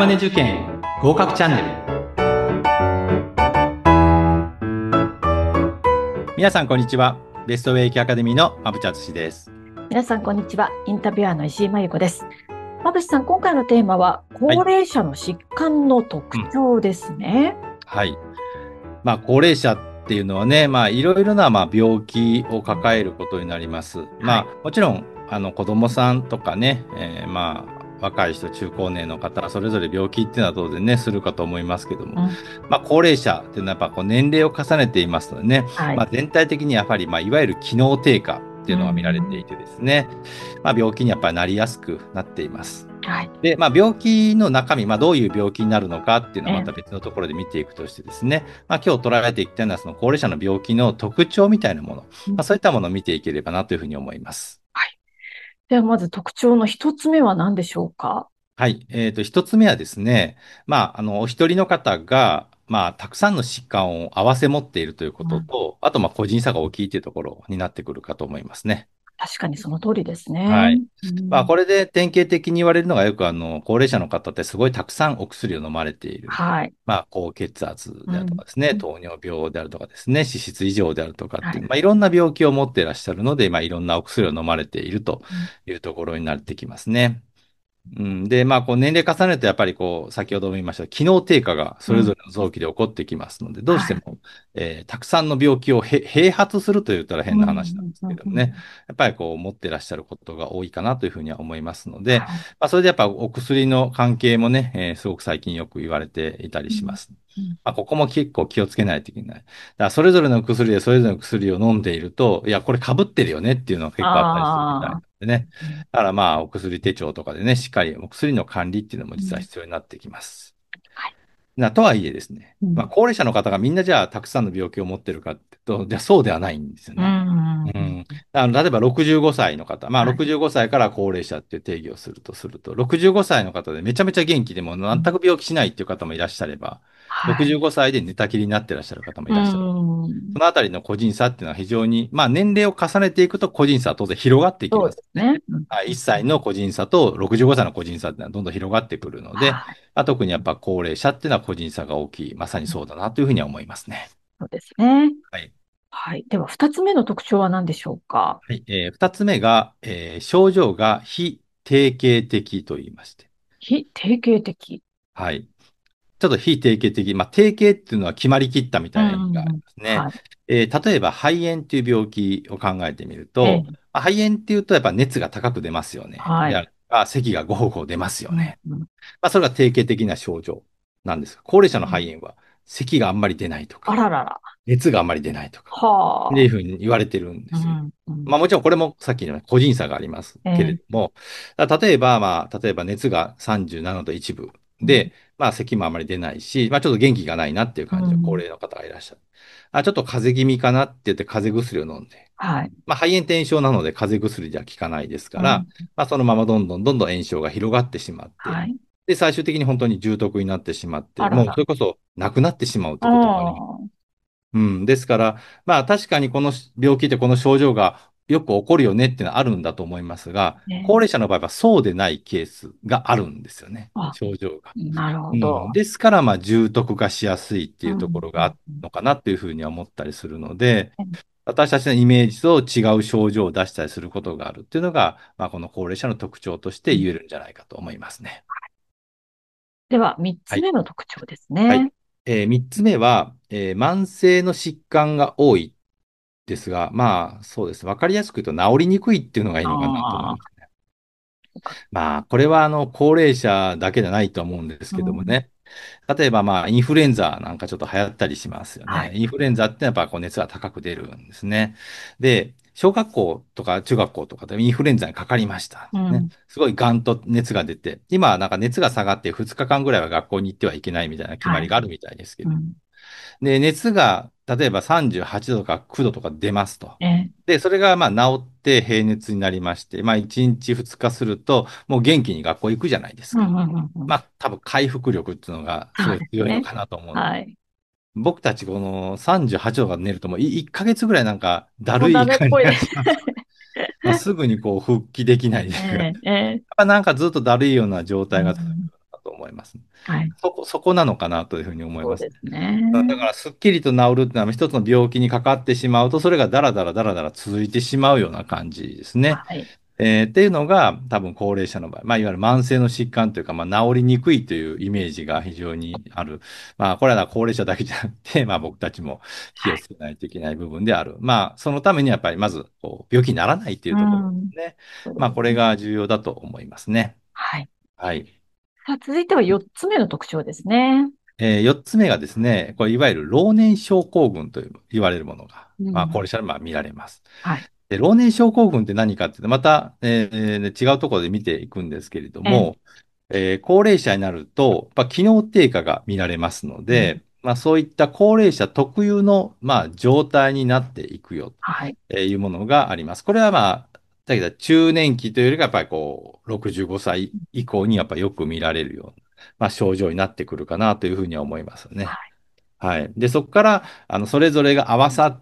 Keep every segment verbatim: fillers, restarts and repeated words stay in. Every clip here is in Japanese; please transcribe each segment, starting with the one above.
マネ受験合格チャンネル。皆さんこんにちは。ベストウェイキアカデミーの馬淵敦です。 皆さんこんにちは。インタビュアーの石井真由子です。馬淵さん、今回のテーマは高はい。 齢者の疾患の特うん。 徴ですね。 はい。まあ、高齢者っていうのはね、まあ、いろいろな、まあ、病気を抱えることになります。 はい。 まあ、もちろん、あの、子供さんとかね、えーまあ、若い人、中高年の方、それぞれ病気っていうのは当然ね、するかと思いますけども、 うん、 まあ、高齢者っていうのはやっぱこう年齢を重ねていますのでね、 はい。 まあ、全体的にやっぱり、まあ、いわゆる機能低下ってういうのが見られていん、 てですね、まあ、病気にやっぱりなりやすくなっています。 はい。 で、まあ、病気の中身、まあ、どういう病気になるのかっていうのはまたえ別のところで見ていくとしてですね、まあ、今日捉えていきたいのは、その高齢者の病気の特徴みたいなもの、まうん、 あ、そういったものを見ていければなというふうに思います。 はい。では、まず特徴の一つ目は何でしょうか？ はい。えっと、一つ目はですね、まあ、あの、お一人の方が、まあ、たくさんの疾患を併せ持っているというこうん、 とと、あと、まあ、個人差が大きいというところになってくるかと思いますね。 確かにその通りですね。 はい。まあ、 うん、 これで典型的に言われるのがよく、あの、高齢者の方ってすごいたくさんお薬を飲まれている。 はい。 まあ、高血圧であるとうん、 かですね、 うん、 糖尿病であるとかですね、脂質異常であるとかっていう、 はい。 まあ、いろんな病気を持っていらっしゃるので、まあ、いろんなお薬を飲まれているとうん、 いうところになってきますね。うん、で、まあ、こう年齢重ねると、やっぱりこう、先ほども言いました、機能低下がそうん、 れぞれの臓器で起こってきますので、どうしはい。 ても、えーたくさんの病気をへ併発すると言ったらうん、 変な話なんうん、 ですうん、うん、 けどもね、やっぱりこう、持ってらっしゃることが多いかなというふうには思いますので、 はい。 まあ、それでやっぱお薬の関係もね、えーすごく最近よく言われていたりうん、 します。 うん、 まあ、ここも結構気をつけないといけない。だからそれぞれの薬でそれぞれの薬を飲んでいると、いや、これ被ってるよねっていうのが結構あったりするみたいなああ、 んでね。 うん、 だからまあ、お薬手帳とかでね、しっかりお薬の管理っていうのも実はうん、 必要になってきます。 はい。 な、とはいえですね、 うん、 まあ、高齢者の方がみんなじゃあたくさんの病気を持ってるかっていうと、じゃあそうではないんですようね。 ん、うん、 うん。あの、例えばろくじゅうごさいの方、まあはい。 ろくじゅうごさいから高齢者っていう定義をするとすると、ろくじゅうごさいの方でめちゃめちゃ元気でも全うん、 く病気しないっていう方もいらっしゃれば、 はい。 ろくじゅうごさいで寝たきりになってらっしゃる方もいうらっしゃる。そん。 のあたりの個人差っていうのは非常に、まあ年齢を重ねていくと個人差は当然広がっていきそうますね。 ですね。うん、 はい、1 うん、うん、 歳の個人差とろくじゅうごさいの個人差っていうのはどんどん広がってくるので、 はい。 まあ、特にやっぱ高齢者っていうのは個人差が大きい。まさにうん、 そうだなというふうには思いますね。 そうですね。 はい。 はい。では、二つ目の特徴は何でしょうか？ はい。えー、二つ目が、えー症状が非定型的と言いまして。 非定型的。 はい。ちょっと非定型的。まあ、定型っていうのは決まりきったみうたいな意味がありん。 ますね。 はい。 えー例えば肺炎っていう病気を考えてみると、 ええ。 まあ肺炎っていうとやっぱ熱が高く出ますよね。 はい。 であるとか、咳がゴホゴホ出ますようん。 ね。 うん。 まあ、それが定型的な症状なんですが、高齢者のうん、 肺炎は咳があんまり出ないとか、 あららら。 熱があんまり出ないとか、っていうはあ。 ふうに言われてるんですよ。 うん。うん。 まあもちろんこれもさっきの個人差がありますけれええ。 ども、例えばまあ、例えば熱がさんじゅうななどいちぶうん。 で、まあ咳もあまり出ないし、まあちょっと元気がないなっていう感じの高うん、 齢の方がいらっしゃる。あ、ちょっと風邪気味かなって言って風邪薬を飲んで、 はい。 まあ肺炎転移症なので風邪薬じゃ効かないですから、 うん。 まあそのままどんどんどんどん炎症が広がってしまって、 はい。 で、最終的に本当に重篤になってしまって、 あらら。 もうそれこそ亡くなってしまうとあいうこともあります。 あ。 うん。ですから、まあ確かにこの病気ってこの症状がよく起こるよねっていうのはあるんだと思いますが、高齢ね。 者の場合はそうでないケースがあるんですよね。 あ、 症状が。 なるほうん。 ど。 ですから、まあ重篤化しやすいっていうとこうん。 ろがあるうん。うん、 のかなっていうふうには思ったりするので、 ええ、 私たちのイメージと違う症状を出したりすることがあるっていうのが、まあこの高齢者の特徴としてうん、 言えるんじゃないかと思いますね。 では、三はい。 つ目の特徴ですはい。 ね。 えー、三つ目は、えー慢性の疾患が多いですが、まあ、そうです。わかりやすく言うと治りにくいっていうのがいいのかなと思いああ。 ますね。まあ、これはあの、高齢者だけじゃないと思うんですうん。 けどもね。例えばまあ、インフルエンザなんかちょっと流行ったりしますよね。 はい。 インフルエンザってやっぱこう熱が高く出るんですね。で、小学校とか中学校とかでインフルエンザにかかりました。ね。 うん。 すごいガンと熱が出て、今はなんか熱が下がってふつかかんぐらいは学校に行ってはいけないみたいな決まはい。 りがあるみたいですけど。 うん。 で、熱が、例えばさんじゅうはちどとかきゅうどとか出ますと。 ええ。 で、それがまあ治って平熱になりまして、まあいちにちふつかすると、もう元気に学校行くじゃないですか。 うん。うん。うん、 まあ多分回復力っていうのがすそうごいですね。 強いのかなと思う。 はい。 僕たちこのさんじゅうはちどが寝るともういいっかげつぐらいなんかだもうダるい感じメっぽいです。 がします。まあ、すぐにこう復帰できないですが、やっええ。ええ。 ぱなんかずっとだるいような状う態が続くん。 かと思いいます。 はい。 そこ、そこなのかなというふうに思います。 そうですね。 うんだから、すっきりと治るっていうのは、一つの病気にかかってしまうと、それがだらだらだらだら続いてしまうような感じですね。 はい。 えーっていうのが、多分高齢者の場合、まあ、いわゆる慢性の疾患というか、まあ、治りにくいというイメージが非常にある。まあ、これは高齢者だけじゃなくて、まあ、僕たちも気をはい。 つけないといけない部分である。まあ、そのためにやっぱり、まず、こう病気にならないっていううところでん。 すね。まあ、 そうですね。 これが重要だと思いますね。 はい。 はい。 さあ、続いてはよっつめの特徴ですね。 えー、よっつめがですね、これいわゆる老年症候群と言われるものが、まあ、高うん。 齢者でまあ見られます。 はい。 で、老年症候群って何かっていうと、また、えー違うところで見ていくんですけれどええ。 も、えー高齢者になると、まあ、機能低下が見られますのうん。 で、まあ、そういった高齢者特有の、まあ、状態になっていくよはい。 というものがあります。これはまあ、だけど中年期というよりか、やっぱりこう、ろくじゅうごさい以降にやっぱりよく見られるような、まあ、症状になってくるかなというふうには思いますね。 はい。 はい。で、そこから、あの、それぞれが合わさって、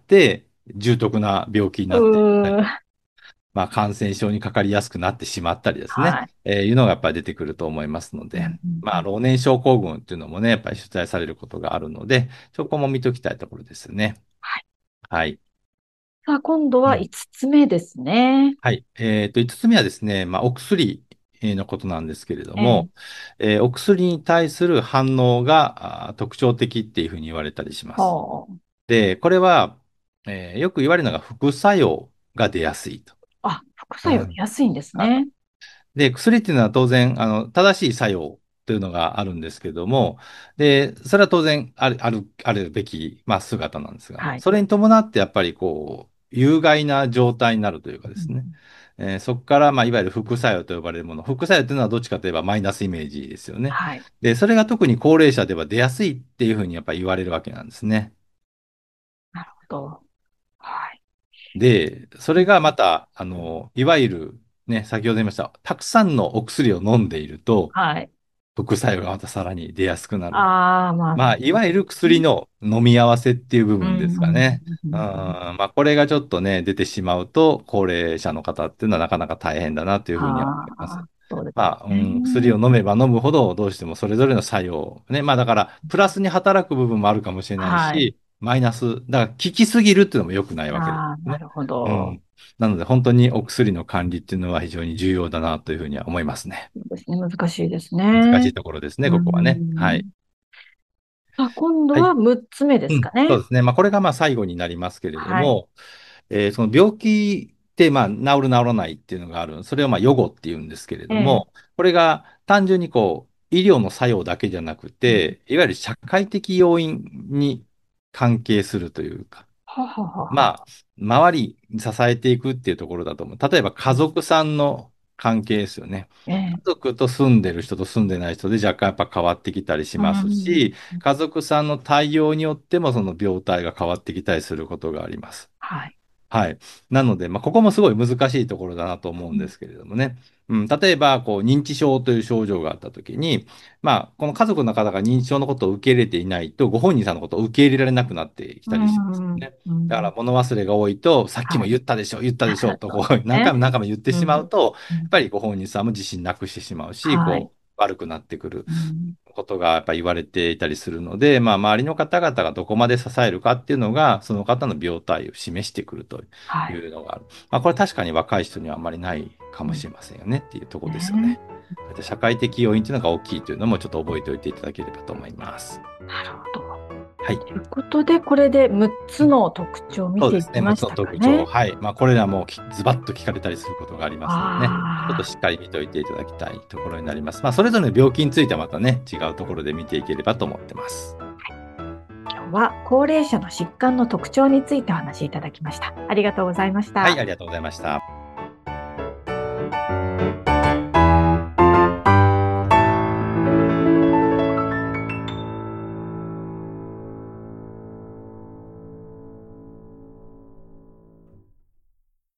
重篤な病気にうなっていったり、 ー。 まあ、感染症にかかりやすくなってしまったりですね、 はい。 えーいうのがやっぱり出てくると思いますので、 うんうんうまあ、 ん。 老年症候群っていうのもね、やっぱり取材されることがあるので、そこも見ときたいところですよね。 はい。 はい。 さあ、今度はうん。 いつつめですね。 はい。えっと、いつつめはですね、まあ、お薬えーのことなんですけれどええ。 も、えーお薬に対する反応があー特徴的っていうふうに言われたりします。 はで、これは、えーよく言われるのが副作用が出やすいと。 あ。あ、副作用出うん。 やすいんですはいね。 で、薬っていうのは当然、あの、正しい作用というのがあるんですけども、で、それは当然ある、ある、あるべき、まあ、姿なんですが、 はい。 それに伴ってやっぱりこう、有害な状態になるというかですね、 うん。 えーそこから、まあ、いわゆる副作用と呼ばれるもの、副作用というのはどっちかといえばマイナスイメージですよね。 はい。 で、それが特に高齢者では出やすいっていうふうにやっぱり言われるわけなんですね。 なるほど。はい。 で、それがまた、あの、いわゆる、ね、先ほど言いました、たくさんのお薬を飲んでいると、 はい。 副作用がまたさらに出やすくなる。 ああ、まあ、 まあ、いそうわゆるですね。 薬の飲み合わせっていう部うん、 分ですうん、 かね。うん、 うん。うん。 まあ、これがちょっとね、出てしまうと、高齢者の方っていうのはなかなか大変だなというふうには思います。 はあ、そうですまあ、うね。 ん、薬を飲めば飲むほど、どうしてもそれぞれの作用。ね。まあ、だから、プラスに働く部分もあるかもしれないはい。 し、マイナス。だから、効きすぎるっていうのも良くないわけですああ、なね。 るほど。 うん。なので、本当にお薬の管理っていうのは非常に重要だなというふうには思いますね。 そうですね。難しいです難しね。 いところですね、 うここはね。はん。 い。 さあ、今度ははい。 むっつめでうん、 すかね。 そうですね。まあ、これがまあ最後になりますけれどはい。 も、えーその病気ってまあ治る治らないっていうのがある。それをまあ予後っていうんですけれええ。 ども、これが単純にこう医療の作用だけじゃなくうん。 て、いわゆる社会的要因に関係するというか、 はははは。 まあ、周りに支えていくっていうところだと思う。例えば家族さんの関係ですよね。 ええ。 家族と住んでる人と住んでない人で若干やっぱ変わってきたりしうますん。 し、家族さんの対応によってもその病態が変わってきたりすることがあります。 はい。 はい。なので、まあ、ここもすごい難しいところだなと思うんですけれどもね。うん、例えば、こう、認知症という症状があったときに、まあ、この家族の方が認知症のことを受け入れていないと、ご本人さんのことを受け入れられなくなってきうたりしますん。 よね。 うん。 だから、物忘れが多いと、さっきもはい。 言ったでしょ、言ったでしょ、と、 そうこう、 ですね。 何回も何回も言ってしまうん。 うと、 うん。 やっぱりご本人さんも自信なくしてしまうし、 はい。 こう、悪くなってくる。 うん。 ことがやっぱ言われていたりするので、まあ、周りの方々がどこまで支えるかっていうのが、その方の病態を示してくるとはい。 いうのがある。まあ、これ確かに若い人にはあんまりないかうん。 もしれませんよねっていうところですよね。 ね。社会的要因っていうのが大きいというのもちょっと覚えておいていただければと思います。 なるほど。 はい。 ということで、これでむっつの特徴を見てそうですね。6つのいきましたか特徴。 ね。 はい。まあ、これらもきズバッと聞かれたりすることがありますのでね。ちょっとあしっかり見ておいていただきたいところになります。まあ、それぞれの病気についてはまたね、違うところで見ていければと思ってます。 あ、今日は高齢者の疾患の特徴についてお話しいただきました。ありがとうございましはい、 た。 ありがとうございました。